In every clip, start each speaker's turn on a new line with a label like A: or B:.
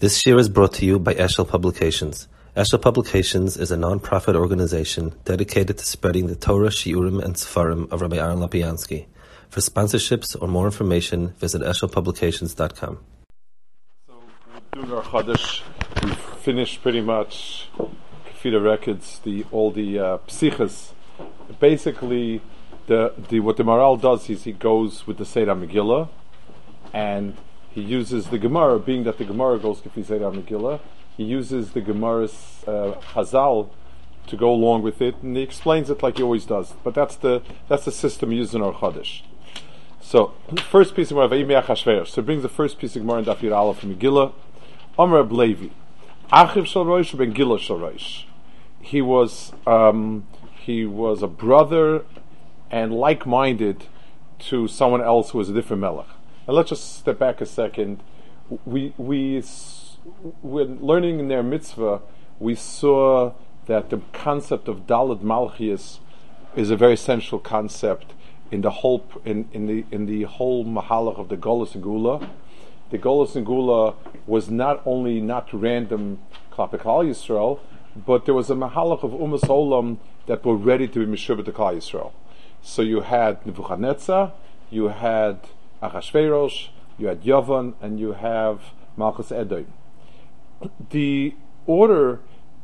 A: This year is brought to you by Eshel Publications. Eshel Publications is a non-profit organization dedicated to spreading the Torah, Shiurim, and Sefarim of Rabbi Aaron Lapiansky. For sponsorships or more information, visit eshelpublications.com.
B: So we're doing our Chodesh. We've finished pretty much Kefira Records, all the psiches. Basically, what the Maharal does is he goes with the Seder Megillah, and he uses the Gemara, being that the Gemara goes Kefi Seder Megillah, he uses the Gemara's Chazal to go along with it, and he explains it like he always does. But that's the system used in our Chodesh. So, first piece of Gemara, Vayimei Achashverosh. So, it brings the first piece of Gemara in Daf Yud Aleph from Megillah. Omer Reb Levi, Achiv Shel Rosh Ben Gila Shel Rosh. He was a brother and like-minded to someone else who was a different melech. And let's just step back a second. When learning in their mitzvah, we saw that the concept of Daled Malchias is a very central concept in the whole in the whole mahalach of the Golus and Gula. The Golus and Gula was not only not random Klapei Klal Yisrael, but there was a mahalach of Umas Olam that were ready to be Meshubah to Klal Yisrael. So you had Nebuchadnezzar, you had Achashverosh, you had Yavan, and you have Malchus Edom. The order,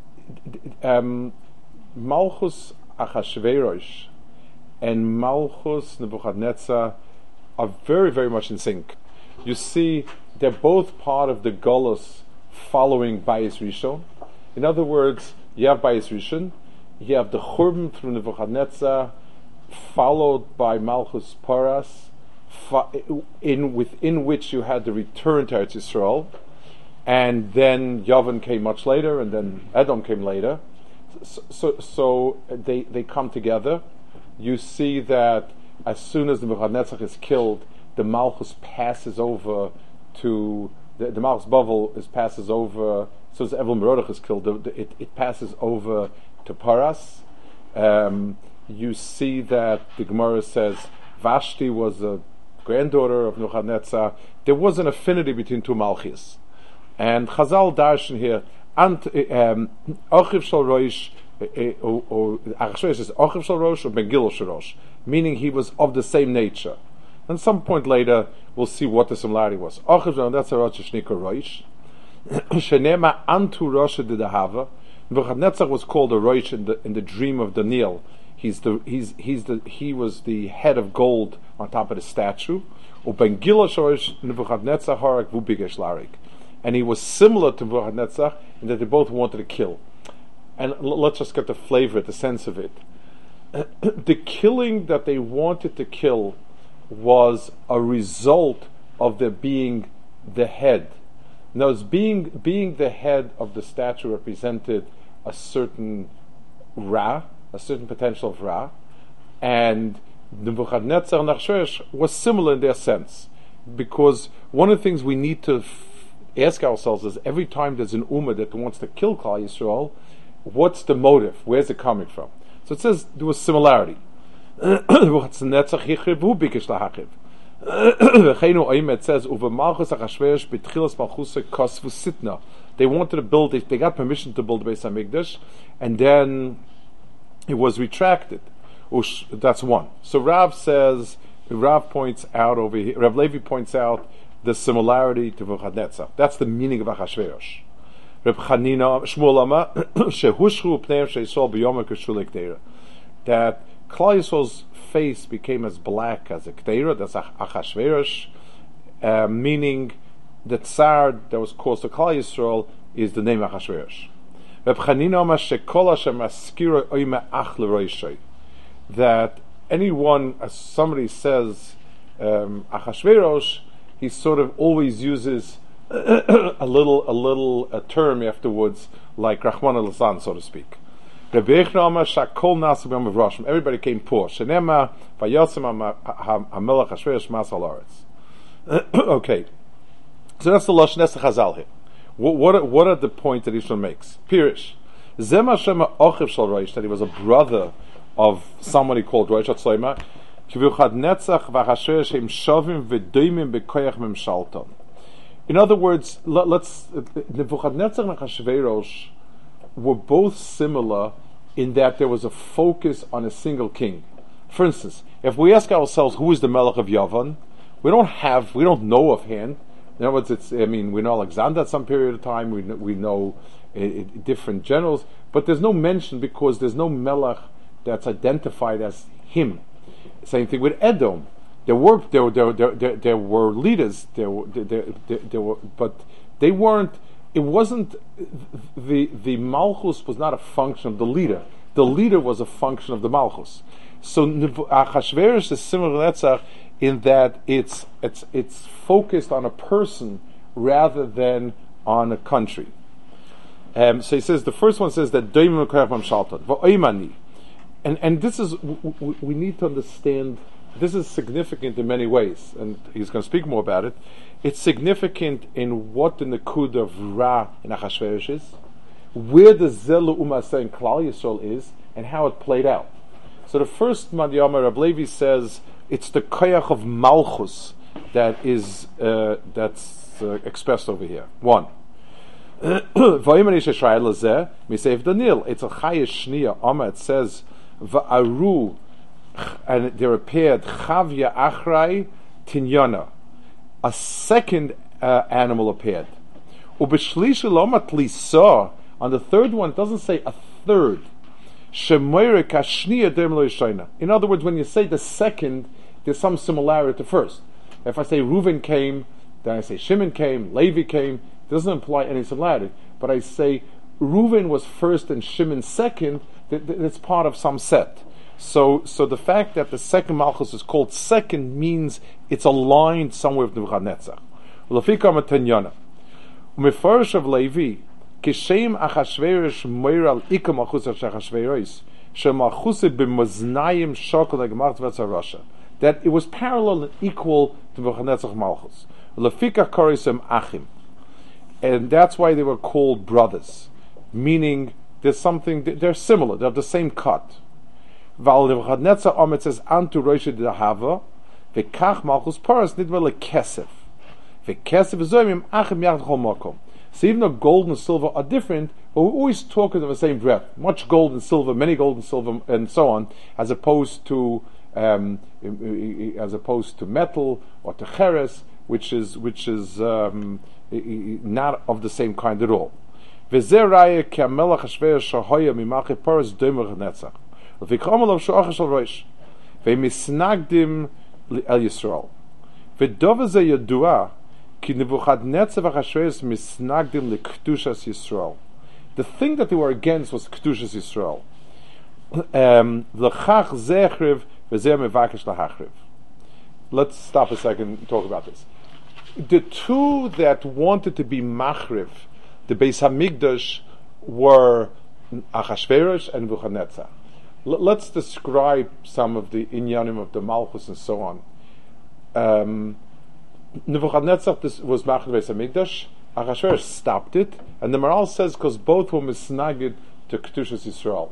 B: Malchus Achashverosh and Malchus Nebuchadnezzar are very, very much in sync. You see, they're both part of the Golus following Bayis Rishon. In other words, you have Bayis Rishon, you have the Churban through Nebuchadnezzar, followed by Malchus Paras, within which you had the return to Eretz Yisrael, and then Yavan came much later, and then Edom came later. So they come together. You see that as soon as the Nebuchadnezzar is killed, the Malchus passes over to the Malchus Bavel passes over. So as Evil Merodach is killed, it passes over to Paras. You see that the Gemara says Vashti was a granddaughter of Nebuchadnezzar. There was an affinity between two Malchis. And Chazal darshan here, Achiv Shel Rosh, or Achashverosh says Achiv Shel Rosh or Ben Gila Shel Rosh, meaning he was of the same nature. And some point later, we'll see what the similarity was. Achiv Shel Rosh, that's a Rosh Shnikar Rosh. Shenema Antu Rosh de Dahava. Nebuchadnezzar was called a Rosh in the dream of Daniel. He was the head of gold on top of the statue. And he was similar to Nebuchadnezzar in that they both wanted to kill. And let's just get the flavor, the sense of it. The killing that they wanted to kill was a result of their being the head. Now, being the head of the statue represented a certain Ra, a certain potential of Ra, and Nebuchadnezzar and Achashverosh was similar in their sense, because one of the things we need to ask ourselves is every time there's an Ummah that wants to kill Klal Yisrael, what's the motive? Where's it coming from? So it says there was similarity. It says they wanted to build it, they got permission to build Beis Hamikdash, and then it was retracted. That's one. So Rav points out over here, Rav Levi points out the similarity to Nebuchadnezzar. That's the meaning of Achashverosh. Reb Chanina Shmuel Ama shehushru pnei sheisol b'yom k'shulik deira, that Klal Yisrael's face became as black as a k'deira. That's Achashverosh, meaning the tsar that was caused to Klal Yisrael is the name Achashverosh. Reb Chanina Ama shekol Hashem askira oime ach l'roishai, that anyone, as somebody says Achashverosh, he sort of always uses a little term afterwards, like Rahman al-Zan, so to speak. Everybody came poor. Okay, so that's the Lashon Esach Chazal here. What are the points that Yisrael makes? Pirish, that he was a brother of somebody called Rosh Hatzloima. In other words, Nebuchadnezzar and Achashverosh were both similar in that there was a focus on a single king. For instance, if we ask ourselves who is the Melech of Yavan, we don't know offhand. In other words, we know Alexander at some period of time. We know different generals, but there's no mention because there's no Melech that's identified as him. Same thing with Edom. There were leaders. But they weren't. It wasn't the Malchus was not a function of the leader. The leader was a function of the Malchus. So Achashverosh is similar to Netzach in that it's focused on a person rather than on a country. So he says the first one says that and this is we need to understand. This is significant in many ways, and he's going to speak more about it. It's significant in what the Nakud of Ra in Achashverosh is, where the Zelu Umasa in Klal Yisrael is, and how it played out. So the first Madhyama Rab Levi says it's the koyach of Malchus that is expressed over here. One. Misef Daniel. It's a chayish shniya. It says va'aru, and there appeared Chavya Achrai Tinyana. A second animal appeared. Ubeshlisha Lomatli saw. On the third one, it doesn't say a third. In other words, when you say the second, there's some similarity to first. If I say Reuven came, then I say Shimon came, Levi came, it doesn't imply any similarity. But I say Reuven was first and Shimon second, that's part of some set. So the fact that the second Malchus is called second means it's aligned somewhere with Nebuchadnezzar. Lafikam Tanyana. Umefarish of Levi, Kishem Achashverosh Moiral Ikam Malchus Achashverosh, Shemalchus b'Maznayim Shokol Gemart Vetzarasha. That it was parallel and equal to Nebuchadnezzar Malchus. Lafika Korisem Achim. And that's why they were called brothers. Meaning there's something, they're similar, they're the same cut. Val Nebuchadnezzar Omet says Antu Roisha Dahava, Vekach Malchus Paras Nidva Lekesef. Vekesef Zoimim Achim Yachd Chol Mokom. So even though gold and silver are different, but we always talk of the same breath. Much gold and silver, many gold and silver, and so on, as opposed to metal or to cheres, which is not of the same kind at all. V'zeraya ke'amelach Achashverosh shahoya mimalchei paras domer netzach. V'vikramalov sho'achas shel roish. V'misnagdim el Yisrael. V'dova ze yadua ki Nebuchadnezzar v'Achashverosh misnagdim lek'tushas Yisrael. The thing that they were against was K'tushas Yisrael. L'chach zechriv v'zeh mevakesh lahachriv. Let's stop a second and talk about this. The two that wanted to be machriv the Beis Hamikdash were Achashverosh and Nebuchadnezzar. Let's describe some of the inyanim of the Malchus and so on. Nebuchadnezzar was machriv Beis Hamikdash. Achashverosh stopped it, and the Maral says because both were misnagid to Ketushas Yisrael.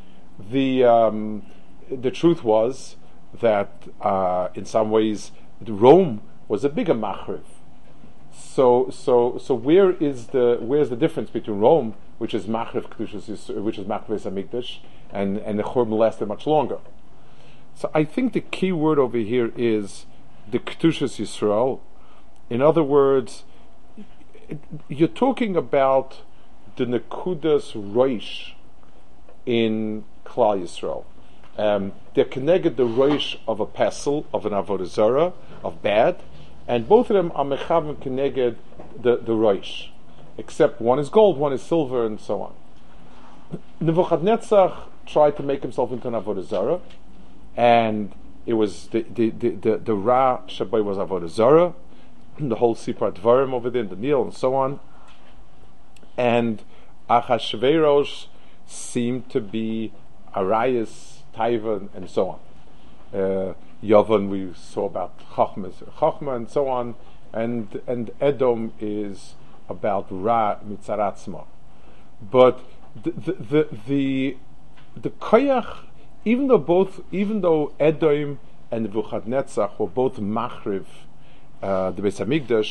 B: The truth was that in some ways Rome was a bigger machriv. So where's the difference between Rome, which is machriv Ketushas, which is machriv Beis Hamikdash, and the Churban lasted much longer. So I think the key word over here is the Ketushas Yisrael. In other words, you're talking about the Nekudas Roish in Klal Yisrael. They're connected the Roish of a pesel, of an Avodah Zarah, of bad, and both of them are Mechavim connected the Roish. Except one is gold, one is silver, and so on. Nebuchadnezzar tried to make himself into an Avodah Zarah, and it was the Ra Shabbai was Avodah Zarah, the whole Sipar Dvarim over there, the Nil, and so on. And Achashverosh seemed to be Arayas, Taiva, and so on. Yavan, we saw about Chachma, and so on. And Edom is about Ra Mitzaratzma. But the Koyach, even though Edom and Nebuchadnezzar were both Machriv, the Beis Hamikdash,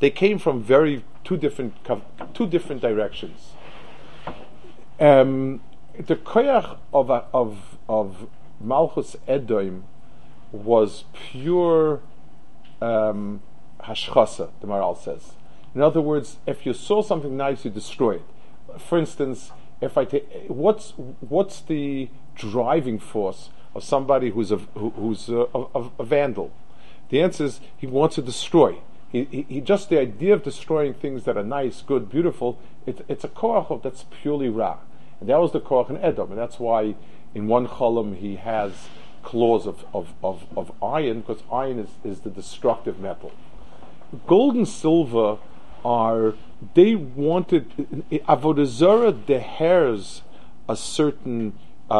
B: They came from two different directions. The koyach of Malchus Edom was pure hashchasa, the Maharal says. In other words, if you saw something nice, you destroy it. For instance, if I take what's the driving force of somebody who's a vandal? The answer is he wants to destroy. He just the idea of destroying things that are nice, good, beautiful. It's a koach that's purely ra, and that was the koach in Edom, and that's why in one cholam he has claws of iron, because iron is the destructive metal. Gold and silver they wanted avodah zarah dehers a certain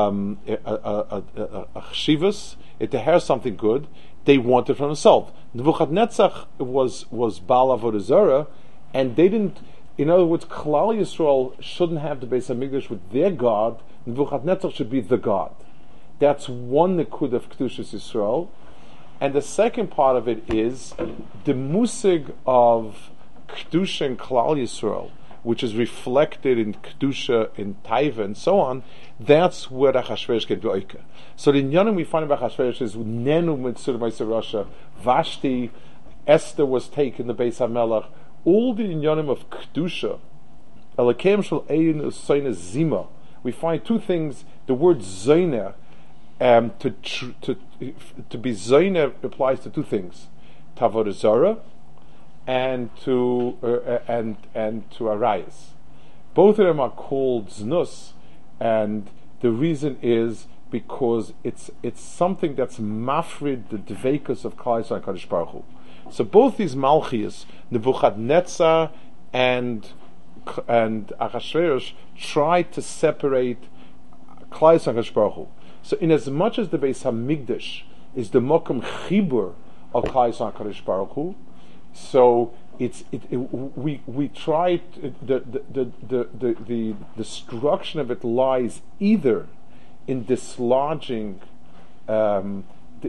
B: chshivas, it dehers something good. They wanted from themselves. Nebuchadnezzar was Baal avodah zarah, and they didn't. In other words, Klal Yisrael shouldn't have the Beis Hamikdash with their God. Nebuchadnezzar should be the God. That's one nekud of Kedushas Yisrael. And the second part of it is the musig of Kedusha and Klal Yisrael, which is reflected in Kedusha, in Taiva, and so on. That's where Achashverosh came to Oika. So the inyanim we find about Achashverosh is Nenu Mitzur Meiser Rasha, Vashti, Esther was taken, the Beis HaMelech. All the inyanim of Kedusha, Elakem Shel Ein Usoyne Zima. We find two things. The word Zoyne, to be Zoyne applies to two things: Tavodah Zarah and to Arayas. Both of them are called Znus, and the reason is because it's something that's mafrid the dveikus of Klal Yisrael and Kadosh Baruch Hu. So both these Malchias, Nebuchadnezzar and Achashverosh, tried to separate Klal Yisrael and Kadosh Baruch Hu. So in as much as the Beis Hamikdash is the Mokum Chibur of Klal Yisrael and Kadosh Baruch Hu, so we try the destruction of it lies either in dislodging the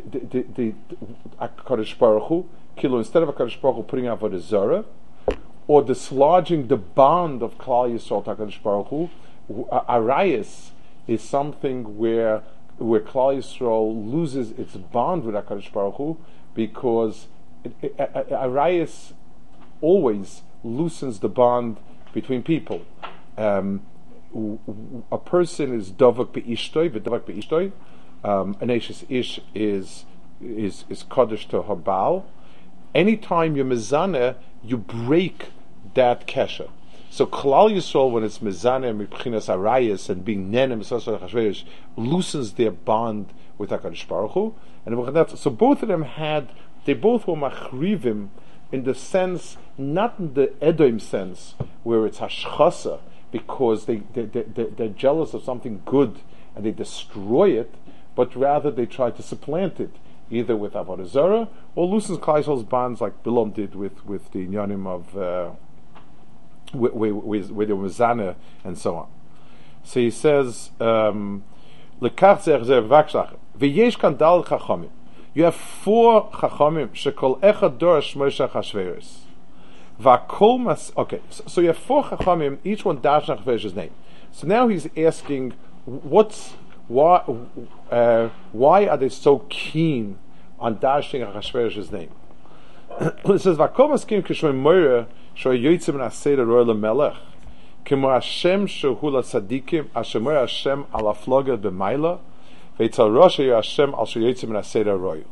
B: Kadosh Baruch Hu, instead of a Kadosh Baruch Hu putting out Avodah Zarah, or dislodging the bond of Klal Yisrael to Kadosh Baruch Hu. Arayas is something where Klal Yisrael loses its bond with Kadosh Baruch Hu, because Arayas always loosens the bond between people. A person is davak be'ishtoi, v'davak be'ishtoi. An Ashes Ish is Kaddish to her Baal. Anytime you're mezaneh, you break that kesher. So Klal Yisrael, when it's mezaneh, mibchinas arayas, and being nenem, Achashverosh, loosens their bond with HaKadosh Baruch Hu. And so both of them they both were machrivim in the sense, not in the Edom sense, where it's hashchasa, because they're jealous of something good and they destroy it, but rather they try to supplant it, either with Avodah Zarah or loosens Klal Yisrael's bonds, like Bilam did with the inyanim of with the Mizaneh and so on. So he says, "Lekach zeh v'akshach v'yesh kan dal chachamim." You have 4 chachamim shekol echad dorosh Moshe Achashverosh. V'akol mas. Okay, so you have 4 chachamim, each one dash Achashverosh's name. So now he's asking, why are they so keen on dashing Achashverosh's name? It says, "V'akol maskim k'shmei moira shoy yotzim na'aseder roy lemelech k'mo Hashem shehu latzadikim asher moira Hashem al afloga b'mayla v'etzal rosh Hashem al shoyotzim na'aseder roy."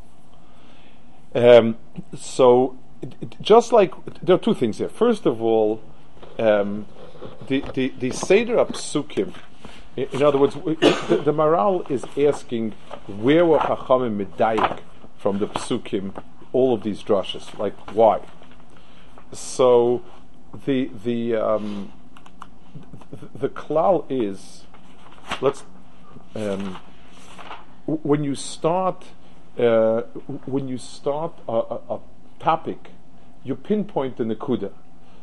B: So, just like there are 2 things here. First of all, the Seder Psukim. In other words, the Maharal is asking where were Chachamim medayik from the Psukim all of these drushes, like why? So the klal is, when you start a topic, you pinpoint the nekuda.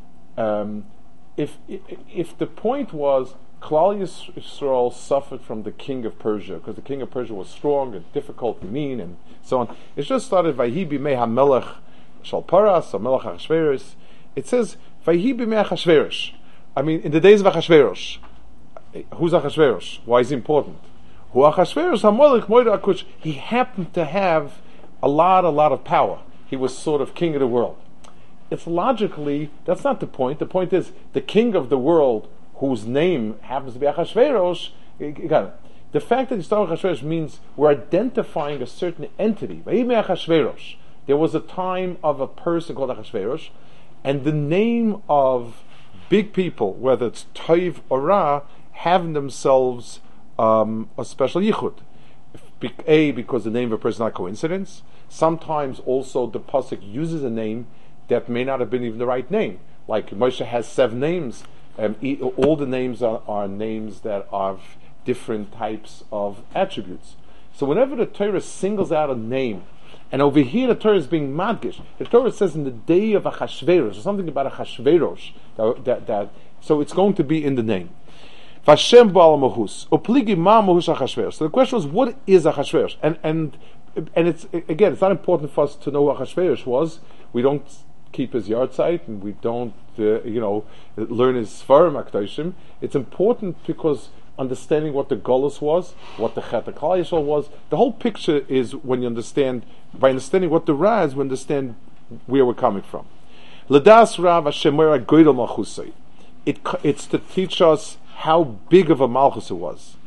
B: If the point was Klal Yisrael suffered from the king of Persia, because the king of Persia was strong and difficult and mean and so on, it's just started Vayhi bimei hamelech shal paras, or melech Achashverosh, It says, Vayhi b'mei Achashverosh. I mean, in the days of Achashverosh. Who's Achashverosh? Why is he important? Hu Achashverosh HaMolech Moed HaKush. He happened to have a lot of power. He was sort of king of the world. It's logically, that's not the point. The point is, the king of the world, whose name happens to be Achashverosh, you got it. The fact that he started with Achashverosh means we're identifying a certain entity. There was a time of a person called Achashverosh, and the name of big people, whether it's Toiv or Ra, have in themselves a special yichud. Because the name of a person is not coincidence. Sometimes also the pasuk uses a name that may not have been even the right name. Like Moshe has 7 names. All the names are names that are different types of attributes. So whenever the Torah singles out a name, and over here the Torah is being madgish, the Torah says in the day of Achashverosh, or something about Achashverosh, so it's going to be in the name. Vashem ba'al mahus, upligi ma mahus Achashverosh. So the question was, what is Achashverosh? And it's, again, it's not important for us to know who Achashverosh was. We don't keep his yard site, and we don't, learn his Sfarim HaKadoshim. It's important because understanding what the Golus was, what the Chet HaKlal Yisrael was, the whole picture is when you understand, by understanding what the Ra is, we understand where we're coming from. L'das Rav Hashemera Goydel Malchusay. It's to teach us how big of a Malchus it was.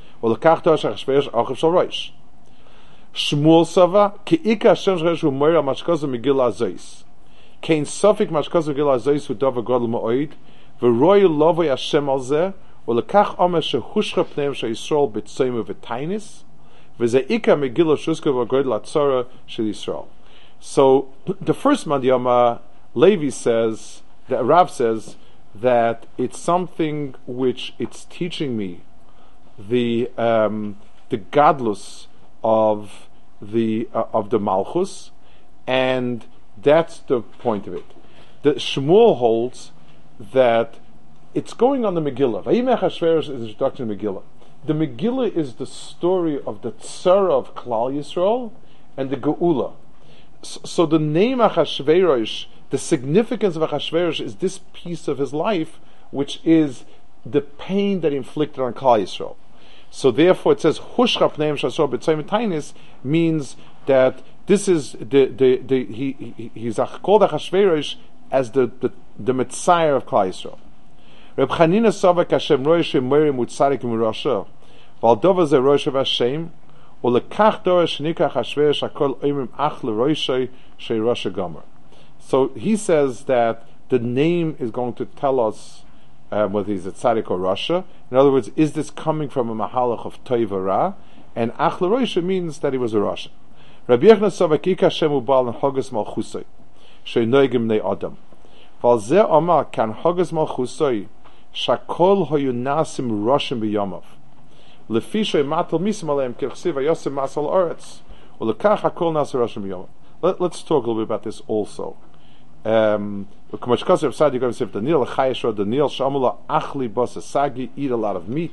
B: Shmuel Sava, Ki'ika Hashem Shresh U'Moira Mashkoz Megillah Azois. Kein Sofik Mashkoz Megillah Azois U'Dova Godel Ma'oid, V'roi Lovoi Hashem Al Zeh, U'Lekach Omer Shehushcha Pneim She'Yisrael B'Tzoyim V'Tainis, V'Ze'ika Megillah Shuska V'Godel Atzora Shel Yisrael. So, the first Mandiyama, Levi says, the Rav says, that it's something which it's teaching me the gadlus of the Malchus, and that's the point of it. The Shmuel holds that it's going on the Megillah. Vayimech Hashverosh is the introduction of Megillah. The Megillah is the story of the Tzara of Klal Yisrael and the Geula. So the name Achashverosh, the significance of Achashverosh is this piece of his life, which is the pain that he inflicted on Klal Yisrael. So therefore it says Hushcha Pneim Shasor B'Tzoyim Tainis means that this is he's called Achashverosh as the Messiah of Klal Yisrael. Reb Chanina Savak Hashem Rosh Meri Mutzarik Mirasha Valdova Ze Rosh Hashem Ulekach Dor Shnika Achashverosh Hakol Oimim Ach LeRoshei Shei Rosh Gomer. So he says that the name is going to tell us whether he's a tzaddik or rasha. In other words, is this coming from a mahalach of toiv ra? And ach l'roisha means that he was a rasha. Rabbi Yechon Savakika Shemu Baal Hogas Malchusay Sheinoigim Ne Adam. Val Zeh Omar Kan Hogas Malchusay Shakol Hoyunasim Roshim B'Yomav Lefi Shei Matal Misim Aleim Kirchsiv Ayosim Masal Oretz Ulekach Hakol Nas Roshim B'Yomav. Let's talk a little bit about this also. Eat a lot of meat.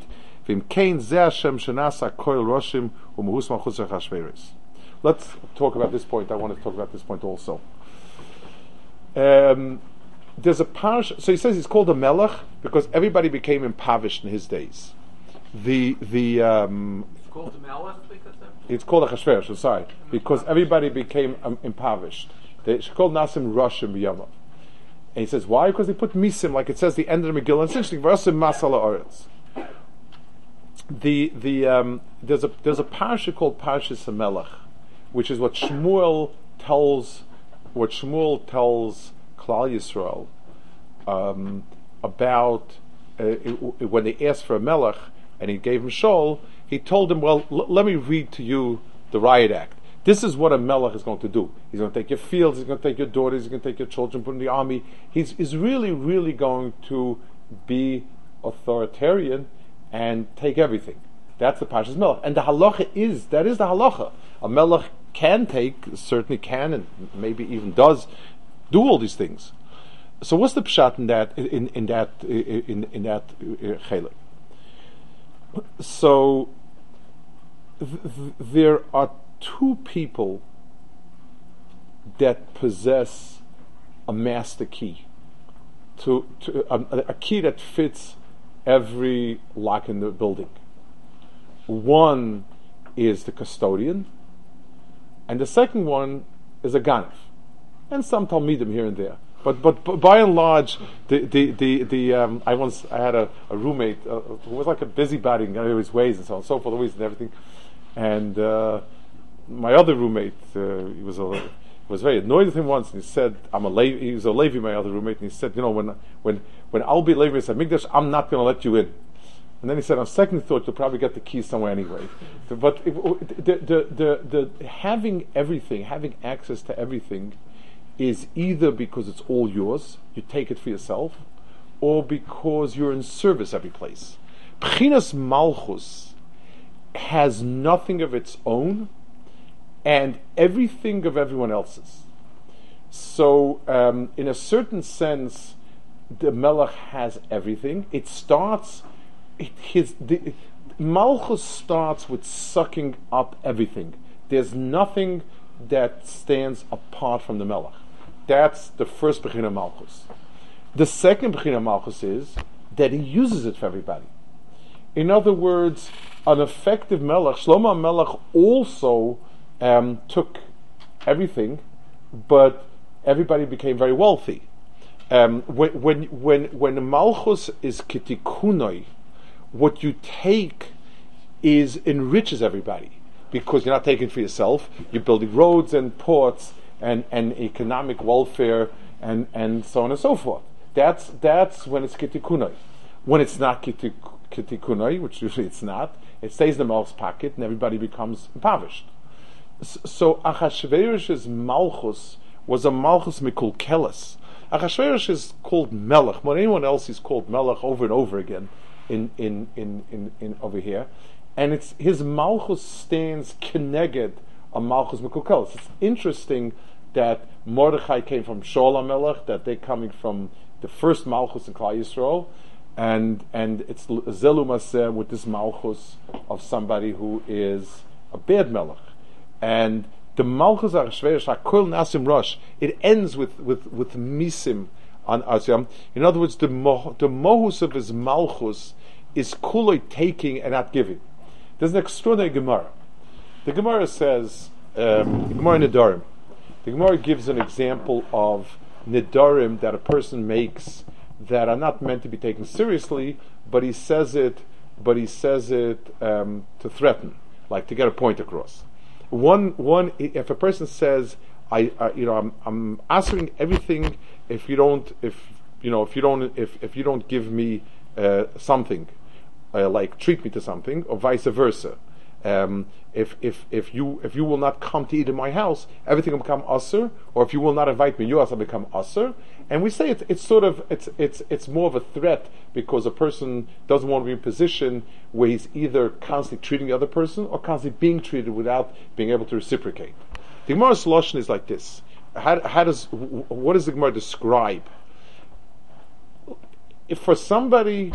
B: Let's talk about this point. I want to talk about this point also. There's a parish. So he says he's called a melech because everybody became impoverished in his days. It's
C: called a melech because
B: it's called a Achashverosh. Sorry, because everybody became impoverished. It's called Nasim Roshim B'Yamav. And he says, why? Because they put Misim, like it says the end of the Megillah. It's interesting. V'asim Masala Oretz. There's a parasha called Parashas Hamelech, which is what Shmuel tells Klal Yisrael about when they asked for a melech and he gave him Shaul. He told them, well, let me read to you the riot act. This is what a melech is going to do. He's going to take your fields, he's going to take your daughters, he's going to take your children, put in the army. He's really, really going to be authoritarian and take everything. That's the Parshas Melech. And the halacha that is the halacha. A melech certainly can, and maybe even does, do all these things. So what's the pshat in that chelik? So there are two people that possess a master key. a key that fits every lock in the building. One is the custodian, and the second one is a ganef, and some talmidim here and there. But by and large, I had a roommate who was like a busybody in his ways and so on and so forth, always and everything. And my other roommate, he was very annoyed with him once, and he said, he was a Levi, my other roommate, and he said, when I'll be Levi Mikdash, I'm not going to let you in. And then he said, on second thought, you'll probably get the keys somewhere anyway. But the having everything, having access to everything, is either because it's all yours, you take it for yourself, or because you're in service every place. B'chinas Malchus has nothing of its own, and everything of everyone else's. So, in a certain sense, the Melech has everything. It starts, Malchus starts with sucking up everything. There's nothing that stands apart from the Melech. That's the first Bechina Malchus. The second Bechina Malchus is that he uses it for everybody. In other words, an effective Melech, Shlomo Melech also took everything, but everybody became very wealthy. When the Malchus is Kitikunoi, what you take enriches everybody, because you're not taking it for yourself. You're building roads and ports and economic welfare and so on and so forth. That's when it's Kitikunoi. When it's not Kitikunoi, which usually it's not, it stays in the Melech's pocket and everybody becomes impoverished. So Achashverosh's Malchus was a Malchus Mikulkeles. Achashverosh is called Melech. More than anyone else, he's called Melech over and over again in over here. And it's his Malchus stands keneged a Malchus Mikulkeles. It's interesting that Mordechai came from Shaul HaMelech, that they're coming from the first Malchus in Klal Yisrael, and it's Zelu Maseh with this Malchus of somebody who is a bad Melech. And the Malchus Achashverosh, HaKol Nasim Rosh, it ends with Misim on Asyam. In other words, the Mohus of his Malchus is Kuloi taking and not giving. There's an extraordinary Gemara. The Gemara says, Gemara Nedarim. The Gemara gives an example of Nedarim that a person makes that are not meant to be taken seriously, but he says it to threaten, like to get a point across. One, if a person says, I'm answering everything if you don't give me something, like treat me to something, or vice versa. If you will not come to eat in my house, everything will become usher, or if you will not invite me, you also become usher. And we say it's more of a threat, because a person doesn't want to be in a position where he's either constantly treating the other person or constantly being treated without being able to reciprocate. The Gemara's Lashon is like this. What does the Gemara describe? If for somebody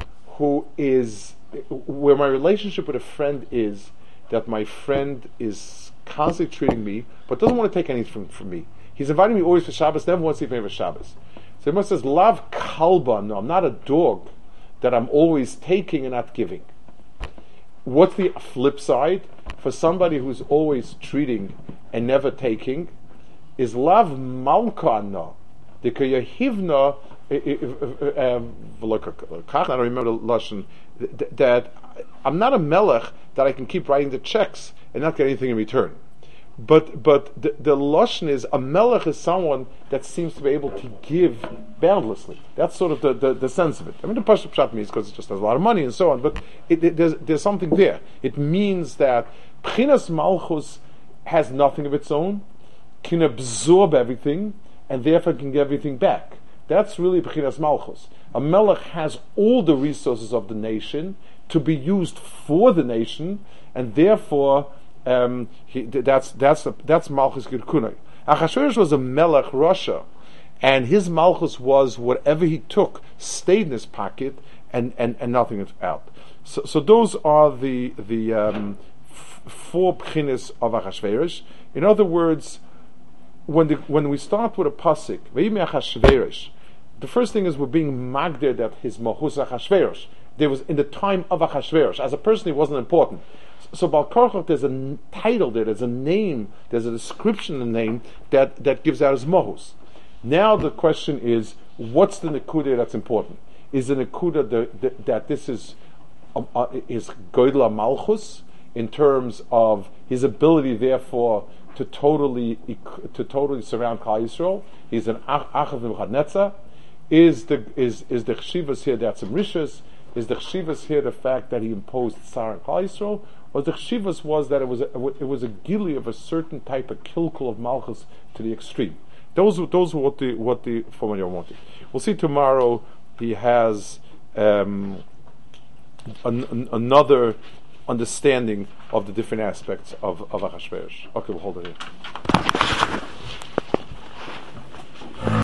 B: where my relationship with a friend is that my friend is constantly treating me, but doesn't want to take anything from me. He's inviting me always for Shabbos, never wants to see me for Shabbos. So he says, Lav kalba, no, I'm not a dog that I'm always taking and not giving. What's the flip side? For somebody who's always treating and never taking, is Lav malka, no. The kayahivna, I don't remember the Lashon, that I'm not a melech that I can keep writing the checks and not get anything in return. But the Lashon is, a melech is someone that seems to be able to give boundlessly. That's sort of the sense of it. I mean, the Pashup Pshat means because it just has a lot of money and so on, but there's something there. It means that B'chinas Malchus has nothing of its own, can absorb everything, and therefore can give everything back. That's really B'chinas Malchus. A melech has all the resources of the nation to be used for the nation, and therefore that's Malchus Girkunai. Achashverosh was a melech Russia, and his Malchus was whatever he took stayed in his pocket and nothing out. So those are the four B'chinas of Achashverosh. In other words, when we start with a pasuk, Vayim Achashverosh, The first thing is we're being magdir that his Malchus Achashverosh. There was in the time of Achashverosh. As a person, he wasn't important. So Baal Korach, there's a title there, there's a name, there's a description in the name that gives out his Malchus. Now the question is, what's the Nekuda that's important? Is the Nekuda that this is Goydla Malchus in terms of his ability, therefore, to totally surround Klal Yisrael? He's an Achav Nebuchadnezzar. Is the Chshivas here that's some Rishas? Is the Chshivas here the fact that he imposed Tsar on Klal Yisrael? Or the Chshivas was that it was a gili of a certain type of kilkul of Malchus to the extreme? Those were what the formula wanted. We'll see tomorrow. He has another understanding of the different aspects of Achashverosh. Okay, we'll hold it here.